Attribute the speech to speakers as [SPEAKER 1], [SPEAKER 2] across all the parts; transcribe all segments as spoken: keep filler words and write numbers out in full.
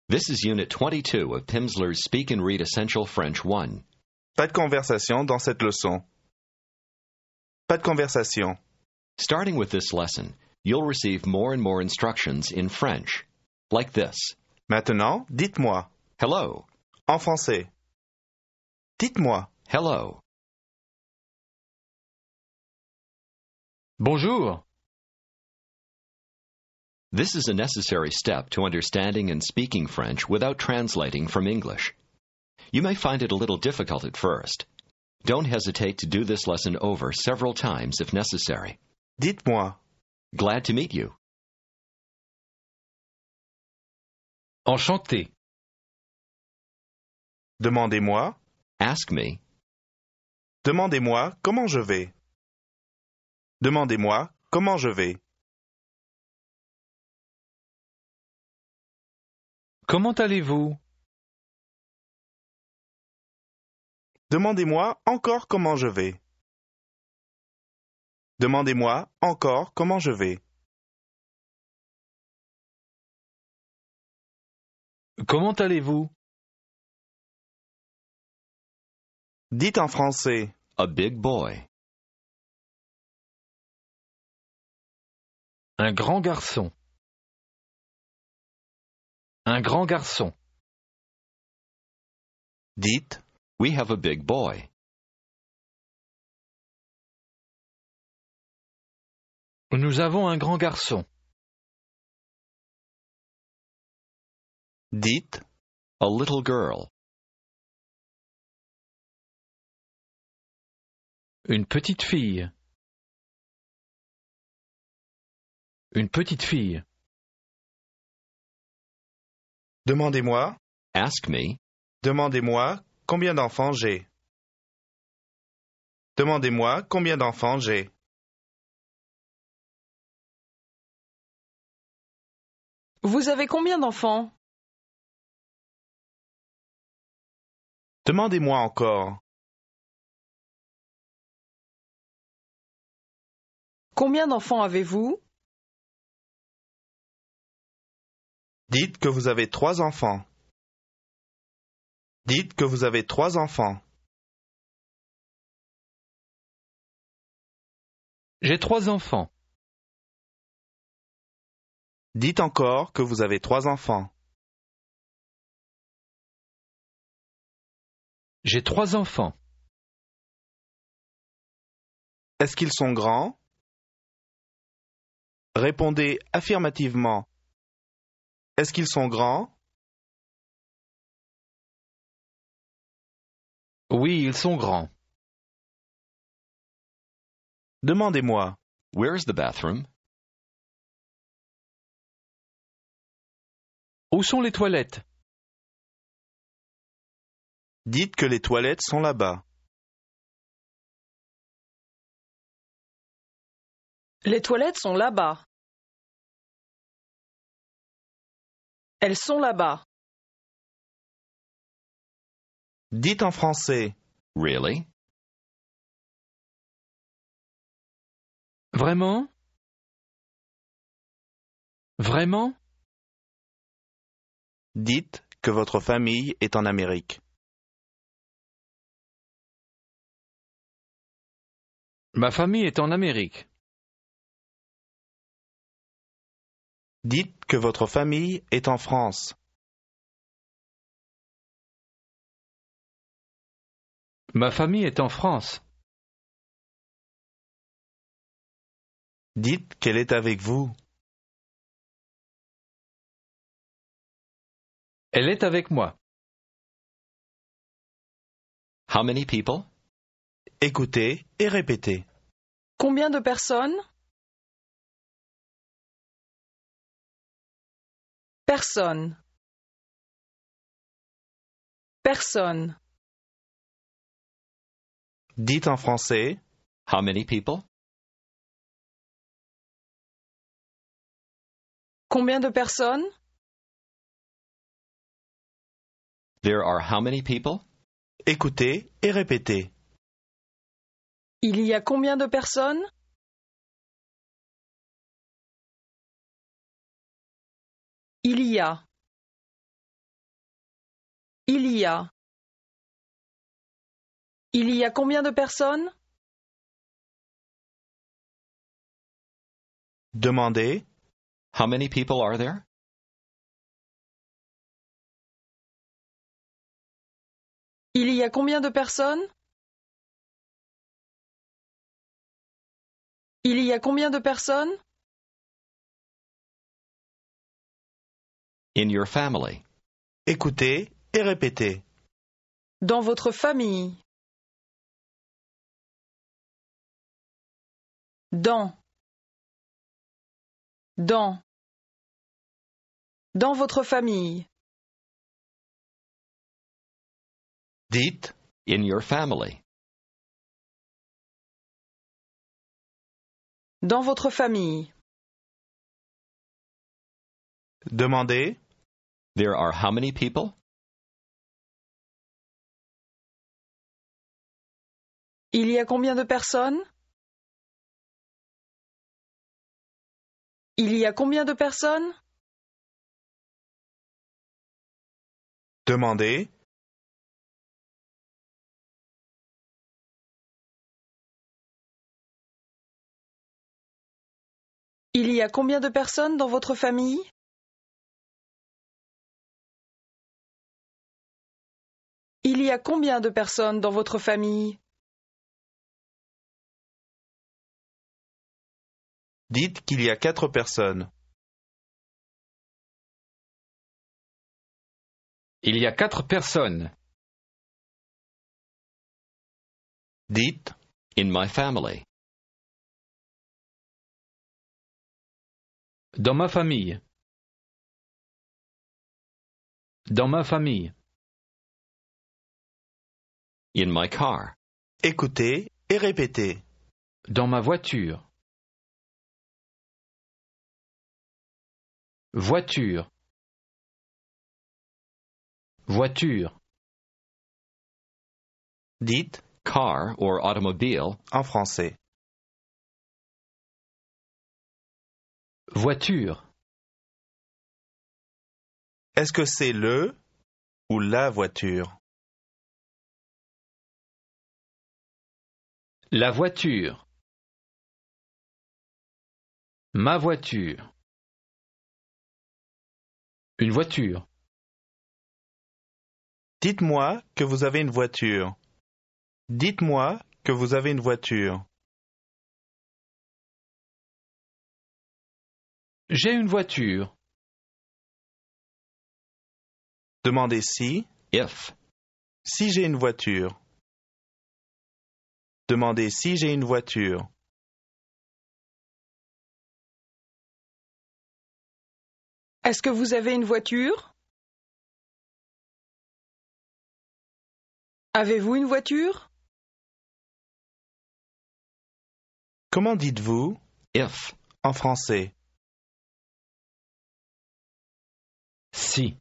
[SPEAKER 1] This is Unit twenty-two of Pimsleur's Speak and Read Essential French one.
[SPEAKER 2] Pas de conversation dans cette leçon. Pas de conversation.
[SPEAKER 1] Starting with this lesson, you'll receive more and more instructions in French, like this.
[SPEAKER 2] Maintenant, dites-moi.
[SPEAKER 1] Hello.
[SPEAKER 2] En français. Dites-moi.
[SPEAKER 1] Hello.
[SPEAKER 3] Bonjour.
[SPEAKER 1] This is a necessary step to understanding and speaking French without translating from English. You may find it a little difficult at first. Don't hesitate to do this lesson over several times if necessary.
[SPEAKER 2] Dites-moi.
[SPEAKER 1] Glad to meet you.
[SPEAKER 3] Enchanté.
[SPEAKER 2] Demandez-moi.
[SPEAKER 1] Ask me.
[SPEAKER 2] Demandez-moi comment je vais. Demandez-moi comment je vais.
[SPEAKER 3] Comment allez-vous?
[SPEAKER 2] Demandez-moi encore comment je vais. Demandez-moi encore comment je vais.
[SPEAKER 3] Comment allez-vous?
[SPEAKER 2] Dites en français.
[SPEAKER 1] A big boy.
[SPEAKER 3] Un grand garçon. Un grand garçon.
[SPEAKER 2] Dites.
[SPEAKER 1] We have a big boy.
[SPEAKER 3] Nous avons un grand garçon.
[SPEAKER 2] Dites.
[SPEAKER 1] A little girl.
[SPEAKER 3] Une petite fille. Une petite fille.
[SPEAKER 2] Demandez-moi.
[SPEAKER 1] Ask me.
[SPEAKER 2] Demandez-moi combien d'enfants j'ai. Demandez-moi combien d'enfants j'ai.
[SPEAKER 4] Vous avez combien d'enfants?
[SPEAKER 2] Demandez-moi encore.
[SPEAKER 4] Combien d'enfants avez-vous?
[SPEAKER 2] Dites que vous avez trois enfants. Dites que vous avez trois enfants.
[SPEAKER 3] J'ai trois enfants.
[SPEAKER 2] Dites encore que vous avez trois enfants.
[SPEAKER 3] J'ai trois enfants.
[SPEAKER 2] Est-ce qu'ils sont grands? Répondez affirmativement. Est-ce qu'ils sont grands?
[SPEAKER 3] Oui, ils sont grands.
[SPEAKER 2] Demandez-moi.
[SPEAKER 1] Where's the bathroom?
[SPEAKER 3] Où sont les toilettes?
[SPEAKER 2] Dites que les toilettes sont là-bas.
[SPEAKER 4] Les toilettes sont là-bas. Elles sont là-bas.
[SPEAKER 2] Dites en français.
[SPEAKER 1] Really?
[SPEAKER 3] Vraiment? Vraiment?
[SPEAKER 2] Dites que votre famille est en Amérique.
[SPEAKER 3] Ma famille est en Amérique.
[SPEAKER 2] Dites que votre famille est en France.
[SPEAKER 3] Ma famille est en France.
[SPEAKER 2] Dites qu'elle est avec vous.
[SPEAKER 3] Elle est avec moi.
[SPEAKER 1] How many people?
[SPEAKER 2] Écoutez et répétez.
[SPEAKER 4] Combien de personnes? Personne. Personne.
[SPEAKER 2] Dites en français.
[SPEAKER 1] How many people?
[SPEAKER 4] Combien de personnes?
[SPEAKER 1] There are how many people?
[SPEAKER 2] Écoutez et répétez.
[SPEAKER 4] Il y a combien de personnes? Il y a. Il y a. Il y a combien de personnes?
[SPEAKER 2] Demandez.
[SPEAKER 1] How many people are there?
[SPEAKER 4] Il y a combien de personnes? Il y a combien de personnes?
[SPEAKER 1] In your family.
[SPEAKER 2] Écoutez et répétez.
[SPEAKER 4] Dans votre famille. Dans. Dans. Dans votre famille.
[SPEAKER 2] Dites.
[SPEAKER 1] In your family.
[SPEAKER 4] Dans votre famille.
[SPEAKER 2] Demandez.
[SPEAKER 1] There are how many people?
[SPEAKER 4] Il y a combien de personnes? Il y a combien de personnes?
[SPEAKER 2] Demandez.
[SPEAKER 4] Il y a combien de personnes dans votre famille? Il y a combien de personnes dans votre famille?
[SPEAKER 2] Dites qu'il y a quatre personnes.
[SPEAKER 3] Il y a quatre personnes.
[SPEAKER 2] Dites.
[SPEAKER 1] In my family.
[SPEAKER 3] Dans ma famille. Dans ma famille.
[SPEAKER 1] In my car.
[SPEAKER 2] Écoutez et répétez.
[SPEAKER 3] Dans ma voiture. Voiture. Voiture.
[SPEAKER 2] Dites
[SPEAKER 1] Car or automobile.
[SPEAKER 2] en français.
[SPEAKER 3] Voiture.
[SPEAKER 2] Est-ce que c'est le ou la voiture?
[SPEAKER 3] La voiture. Ma voiture. Une voiture.
[SPEAKER 2] Dites-moi que vous avez une voiture. Dites-moi que vous avez une voiture.
[SPEAKER 3] J'ai une voiture.
[SPEAKER 2] Demandez si.
[SPEAKER 1] If.
[SPEAKER 2] Si j'ai une voiture. Demandez si j'ai une voiture.
[SPEAKER 4] Est-ce que vous avez une voiture? Avez-vous une voiture?
[SPEAKER 2] Comment dites-vous
[SPEAKER 1] If.
[SPEAKER 2] en français?
[SPEAKER 3] Si.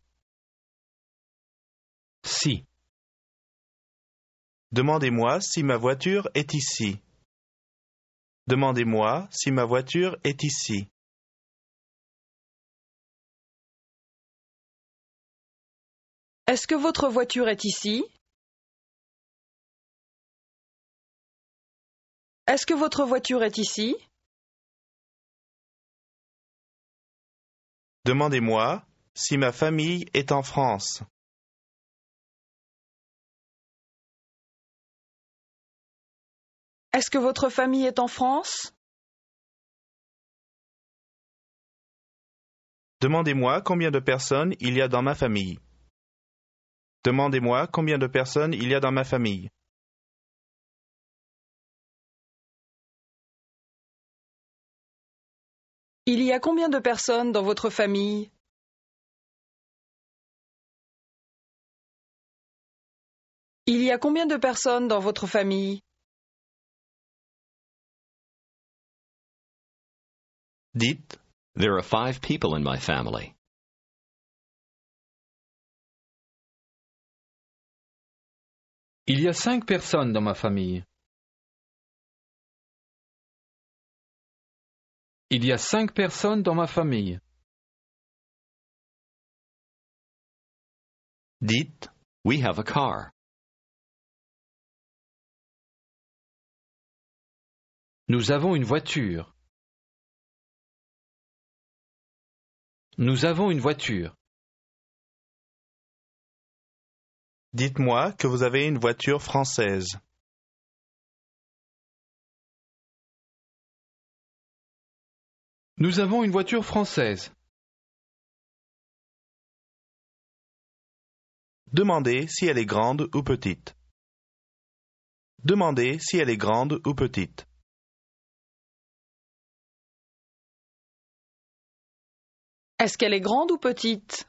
[SPEAKER 3] Si.
[SPEAKER 2] Demandez-moi si ma voiture est ici. Demandez-moi si ma voiture est ici.
[SPEAKER 4] Est-ce que votre voiture est ici? Est-ce que votre voiture est ici?
[SPEAKER 2] Demandez-moi si ma famille est en France.
[SPEAKER 4] Est-ce que votre famille est en France?
[SPEAKER 2] Demandez-moi combien de personnes il y a dans ma famille. Demandez-moi combien de personnes il y a dans ma famille.
[SPEAKER 4] Il y a combien de personnes dans votre famille? Il y a combien de personnes dans votre famille?
[SPEAKER 2] Dites,
[SPEAKER 1] There are five people in my family.
[SPEAKER 3] Il y a cinq personnes dans ma famille. Il y a cinq personnes dans ma famille.
[SPEAKER 2] dites,
[SPEAKER 1] We have a car.
[SPEAKER 3] Nous avons une voiture. Nous avons une voiture.
[SPEAKER 2] Dites-moi que vous avez une voiture française.
[SPEAKER 3] Nous avons une voiture française.
[SPEAKER 2] Demandez si elle est grande ou petite. Demandez si elle est grande ou petite.
[SPEAKER 4] Est-ce qu'elle est grande ou petite?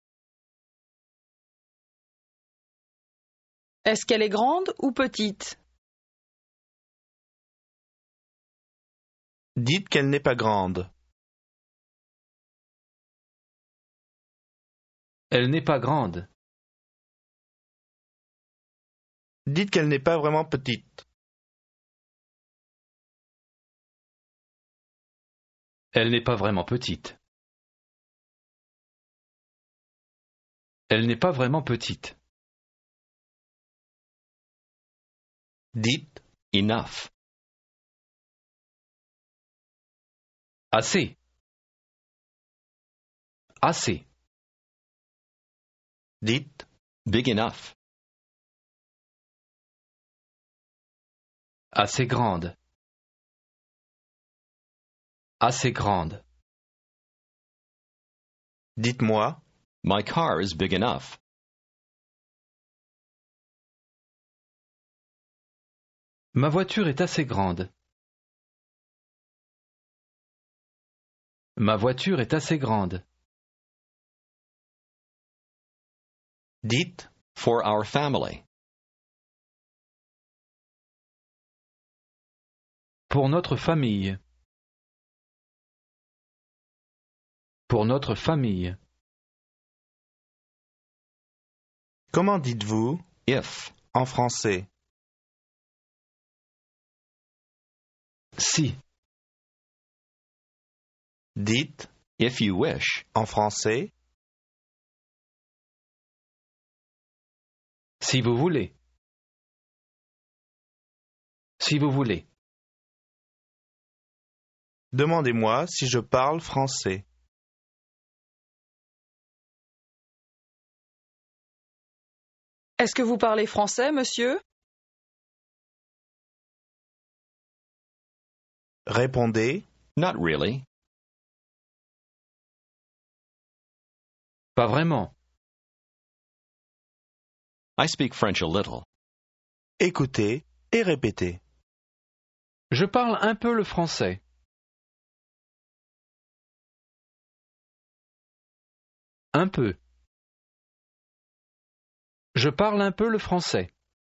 [SPEAKER 4] Est-ce qu'elle est grande ou petite?
[SPEAKER 2] Dites qu'elle n'est pas grande.
[SPEAKER 3] Elle n'est pas grande.
[SPEAKER 2] Dites qu'elle n'est pas vraiment petite.
[SPEAKER 3] Elle n'est pas vraiment petite. Elle n'est pas vraiment petite.
[SPEAKER 2] Dites
[SPEAKER 1] Enough.
[SPEAKER 3] Assez. Assez.
[SPEAKER 2] Dites
[SPEAKER 1] Big enough.
[SPEAKER 3] Assez grande. Assez grande.
[SPEAKER 2] Dites-moi
[SPEAKER 1] My car is big enough.
[SPEAKER 3] Ma voiture est assez grande. Ma voiture est assez grande.
[SPEAKER 2] Dites
[SPEAKER 1] For our family.
[SPEAKER 3] Pour notre famille. Pour notre famille.
[SPEAKER 2] Comment dites-vous
[SPEAKER 1] If.
[SPEAKER 2] en français?
[SPEAKER 3] Si.
[SPEAKER 2] Dites
[SPEAKER 1] If you wish.
[SPEAKER 2] en français?
[SPEAKER 3] Si vous voulez. Si vous voulez.
[SPEAKER 2] Demandez-moi si je parle français.
[SPEAKER 4] Est-ce que vous parlez français, monsieur?
[SPEAKER 2] Répondez
[SPEAKER 1] Not really.
[SPEAKER 3] Pas vraiment.
[SPEAKER 1] I speak French a little.
[SPEAKER 2] écoutez et répétez.
[SPEAKER 3] Je parle un peu le français. Un peu. Je parle un peu le français.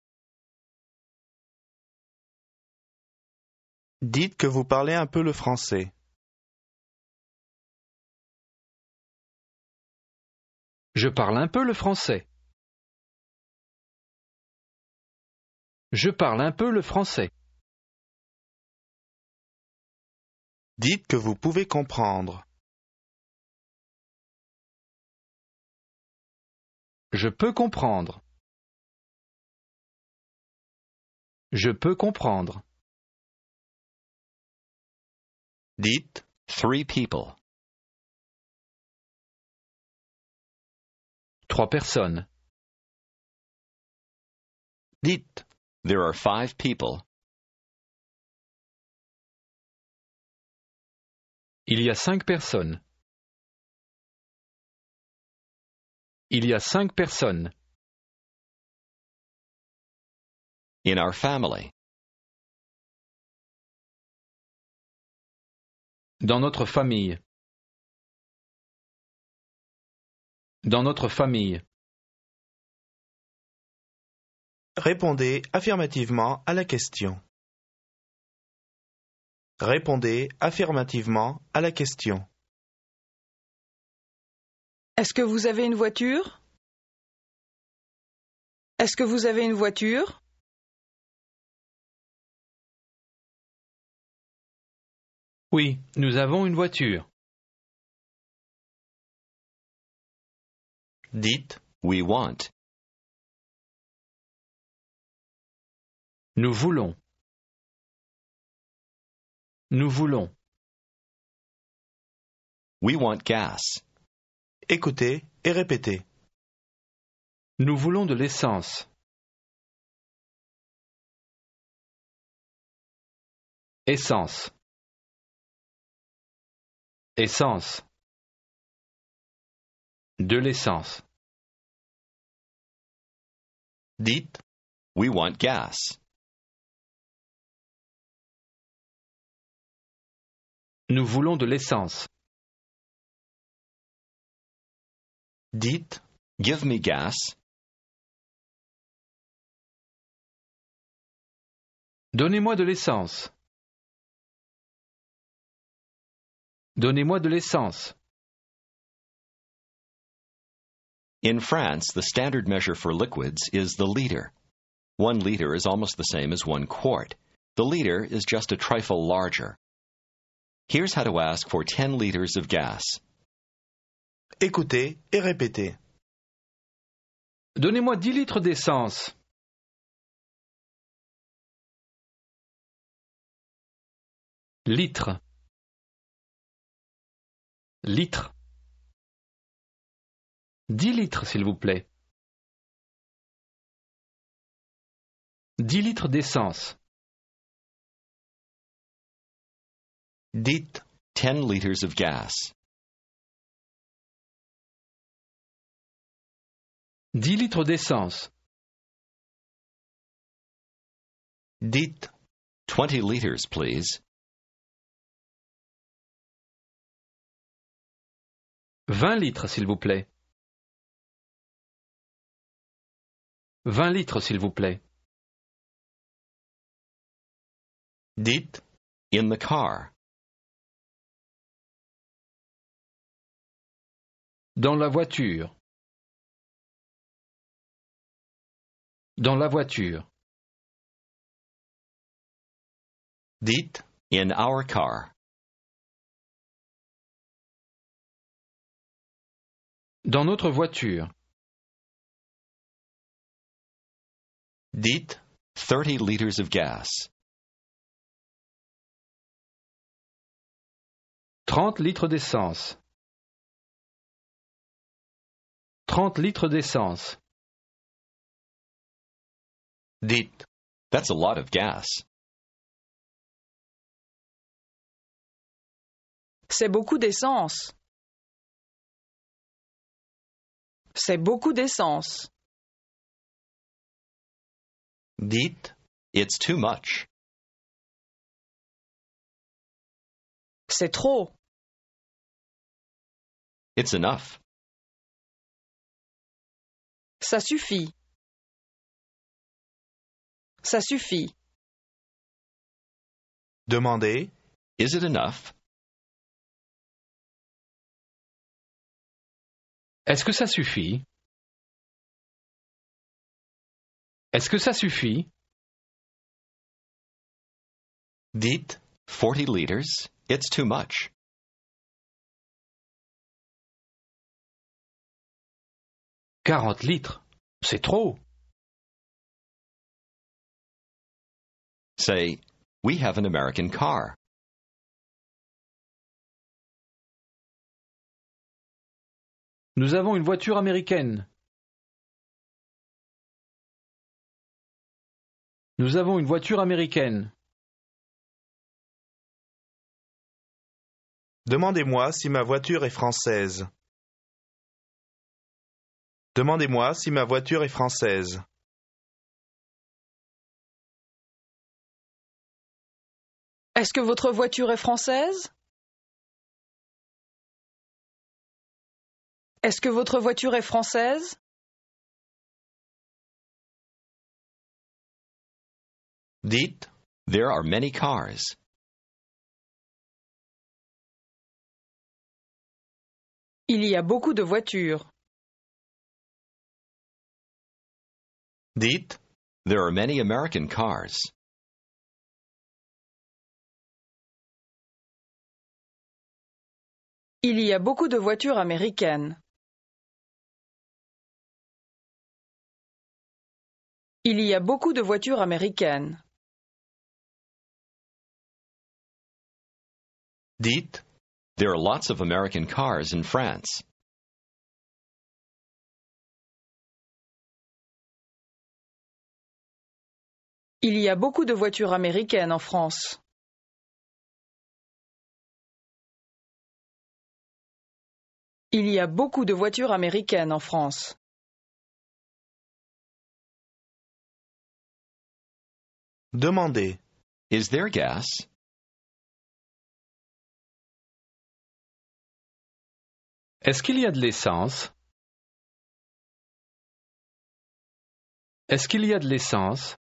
[SPEAKER 2] Dites que vous parlez un peu le français.
[SPEAKER 3] Je parle un peu le français. Je parle un peu le français.
[SPEAKER 2] Dites que vous pouvez comprendre.
[SPEAKER 3] Je peux comprendre. Je peux comprendre.
[SPEAKER 2] Dites
[SPEAKER 1] Three people.
[SPEAKER 3] Trois personnes.
[SPEAKER 2] Dites
[SPEAKER 1] There are five people.
[SPEAKER 3] Il y a cinq personnes. Il y a cinq personnes.
[SPEAKER 1] In our family.
[SPEAKER 3] Dans notre famille. Dans notre famille.
[SPEAKER 2] Répondez affirmativement à la question. Répondez affirmativement à la question.
[SPEAKER 4] Est-ce que vous avez une voiture? Est-ce que vous avez une voiture?
[SPEAKER 3] Oui, nous avons une voiture.
[SPEAKER 2] Dites
[SPEAKER 1] We want.
[SPEAKER 3] Nous voulons. Nous voulons.
[SPEAKER 1] We want gas.
[SPEAKER 2] Écoutez et répétez.
[SPEAKER 3] Nous voulons de l'essence. Essence. Essence. De l'essence.
[SPEAKER 2] Dites.
[SPEAKER 1] We want gas.
[SPEAKER 3] Nous voulons de l'essence.
[SPEAKER 2] Dites.
[SPEAKER 1] Give me gas.
[SPEAKER 3] Donnez-moi de l'essence. Donnez-moi de l'essence.
[SPEAKER 1] In France, the standard measure for liquids is the liter. One liter is almost the same as one quart. The liter is just a trifle larger. Here's how to ask for ten liters of gas.
[SPEAKER 2] Écoutez et répétez.
[SPEAKER 3] Donnez-moi dix litres d'essence. Litre. Litre. Dix litres, s'il vous plaît. Dix litres d'essence.
[SPEAKER 2] Dites.
[SPEAKER 1] Ten liters of gas.
[SPEAKER 3] Dix litres d'essence.
[SPEAKER 2] Dites.
[SPEAKER 1] Twenty liters, please.
[SPEAKER 3] Vingt litres, s'il vous plaît. Vingt litres, s'il vous plaît.
[SPEAKER 2] Dites.
[SPEAKER 1] In the car.
[SPEAKER 3] Dans la voiture. Dans la voiture.
[SPEAKER 2] Dites.
[SPEAKER 1] In our car.
[SPEAKER 3] Dans notre voiture.
[SPEAKER 2] Dites.
[SPEAKER 1] Thirty liters of gas.
[SPEAKER 3] Trente litres d'essence. Trente litres d'essence.
[SPEAKER 2] Dites.
[SPEAKER 1] That's a lot of gas.
[SPEAKER 4] C'est beaucoup d'essence. C'est beaucoup d'essence.
[SPEAKER 2] Dites.
[SPEAKER 1] It's too much.
[SPEAKER 4] C'est trop.
[SPEAKER 1] It's enough.
[SPEAKER 4] Ça suffit. Ça suffit.
[SPEAKER 2] Demandez.
[SPEAKER 1] Is it enough?
[SPEAKER 3] Est-ce que ça suffit? Est-ce que ça suffit?
[SPEAKER 2] Dites.
[SPEAKER 1] Forty liters. It's too much.
[SPEAKER 3] Quarante litres. C'est trop.
[SPEAKER 1] Say, we have an American car.
[SPEAKER 3] Nous avons une voiture américaine. Nous avons une voiture américaine.
[SPEAKER 2] Demandez-moi si ma voiture est française. Demandez-moi si ma voiture est française.
[SPEAKER 4] Est-ce que votre voiture est française? Est-ce que votre voiture est française?
[SPEAKER 2] Dites.
[SPEAKER 1] There are many cars.
[SPEAKER 4] Il y a beaucoup de voitures.
[SPEAKER 2] Dites.
[SPEAKER 1] There are many American cars.
[SPEAKER 4] Il y a beaucoup de voitures américaines. Il y a beaucoup de voitures américaines.
[SPEAKER 2] Dites,
[SPEAKER 1] There are lots of American cars in France.
[SPEAKER 4] Il y a beaucoup de voitures américaines en France. Il y a beaucoup de voitures américaines en France.
[SPEAKER 2] demandez,
[SPEAKER 1] Is there gas?
[SPEAKER 3] Est-ce qu'il y a de l'essence? Est-ce qu'il y a de l'essence?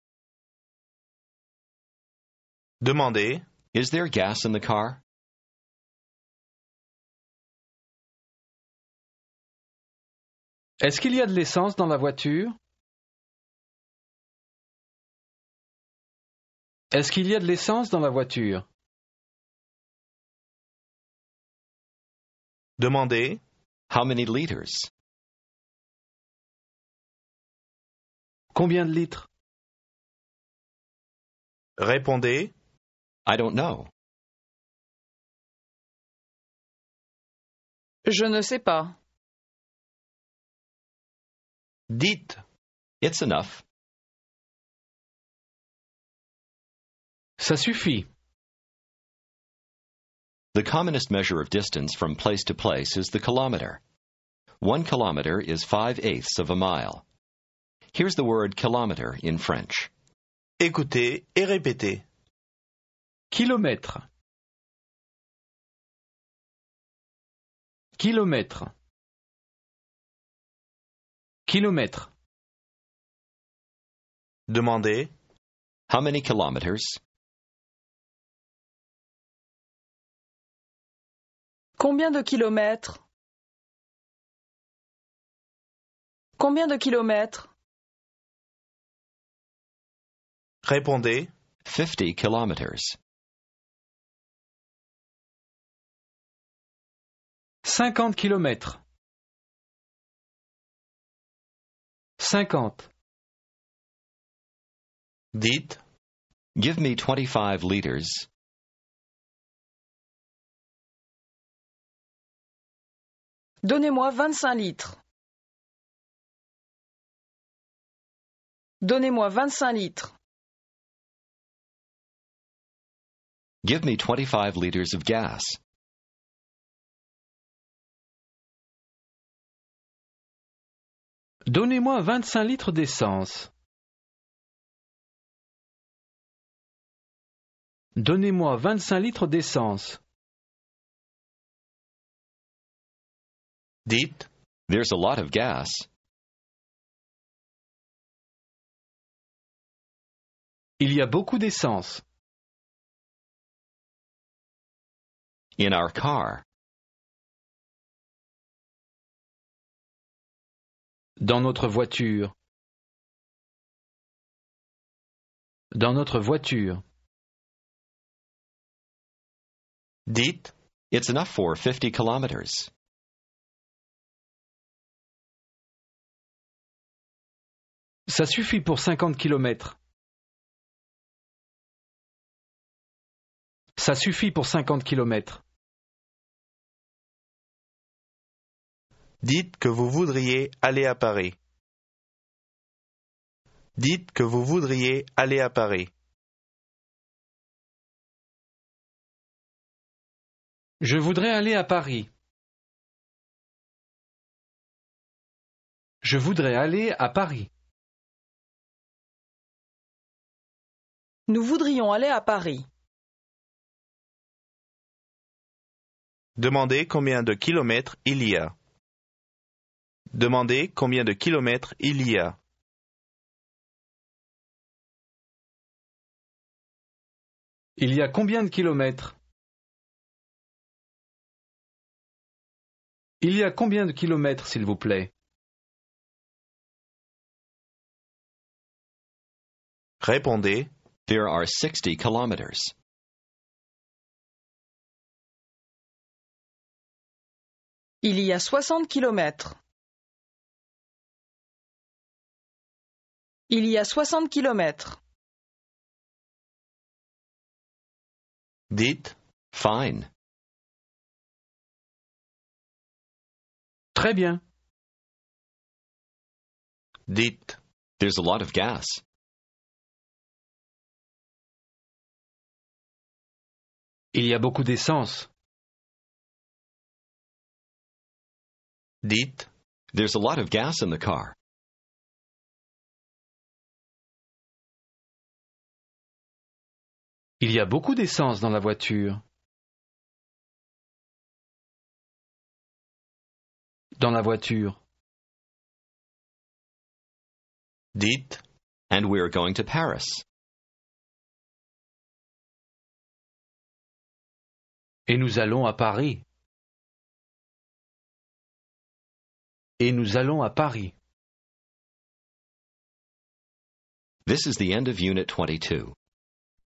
[SPEAKER 2] demandez,
[SPEAKER 1] Is there gas in the car?
[SPEAKER 3] Est-ce qu'il y a de l'essence dans la voiture? Est-ce qu'il y a de l'essence dans la voiture?
[SPEAKER 2] demandez,
[SPEAKER 1] How many liters?
[SPEAKER 3] Combien de litres?
[SPEAKER 2] répondez,
[SPEAKER 1] I don't know.
[SPEAKER 4] Je ne sais pas.
[SPEAKER 2] dites,
[SPEAKER 1] It's enough.
[SPEAKER 3] Ça suffit.
[SPEAKER 1] The commonest measure of distance from place to place is the kilometer. One kilometer is five-eighths of a mile. Here's the word kilometer in French.
[SPEAKER 2] écoutez et répétez.
[SPEAKER 3] Kilomètre. Kilomètre. Kilomètre.
[SPEAKER 2] Demandez,
[SPEAKER 1] How many kilometers?
[SPEAKER 4] Combien de kilomètres? Combien de kilomètres?
[SPEAKER 2] répondez,
[SPEAKER 1] fifty kilometers.
[SPEAKER 3] Cinquante kilomètres. Cinquante.
[SPEAKER 2] dites,
[SPEAKER 1] Give me twenty-five liters.
[SPEAKER 4] Donnez-moi vingt-cinq litres. Donnez-moi vingt-cinq litres.
[SPEAKER 1] Give me twenty-five liters of gas.
[SPEAKER 3] Donnez-moi vingt-cinq litres d'essence. Donnez-moi vingt-cinq litres d'essence.
[SPEAKER 2] dites,
[SPEAKER 1] There's a lot of gas.
[SPEAKER 3] Il y a beaucoup d'essence.
[SPEAKER 1] In our car.
[SPEAKER 3] Dans notre voiture. Dans notre voiture.
[SPEAKER 2] dites,
[SPEAKER 1] It's enough for fifty kilometers.
[SPEAKER 3] Ça suffit pour cinquante kilomètres. Ça suffit pour cinquante kilomètres.
[SPEAKER 2] dites que vous voudriez aller à Paris. Dites que vous voudriez aller à Paris.
[SPEAKER 3] Je voudrais aller à Paris. Je voudrais aller à Paris.
[SPEAKER 4] Nous voudrions aller à Paris.
[SPEAKER 2] Demandez combien de kilomètres il y a. Demandez combien de kilomètres il y a.
[SPEAKER 3] Il y a combien de kilomètres? Il y a combien de kilomètres, s'il vous plaît?
[SPEAKER 2] Répondez,
[SPEAKER 1] There are sixty kilometers.
[SPEAKER 4] Il y a soixante kilomètres. Il y a soixante kilomètres.
[SPEAKER 2] dites,
[SPEAKER 1] Fine.
[SPEAKER 3] Très bien.
[SPEAKER 2] Dites.
[SPEAKER 1] There's a lot of gas.
[SPEAKER 3] Il y a beaucoup d'essence.
[SPEAKER 2] Dites.
[SPEAKER 1] There's a lot of gas in the car.
[SPEAKER 3] Il y a beaucoup d'essence dans la voiture. Dans la voiture.
[SPEAKER 2] Dites.
[SPEAKER 1] And we're going to Paris.
[SPEAKER 3] Et nous allons à Paris. Et nous allons à Paris.
[SPEAKER 1] This is the end of Unit twenty-two.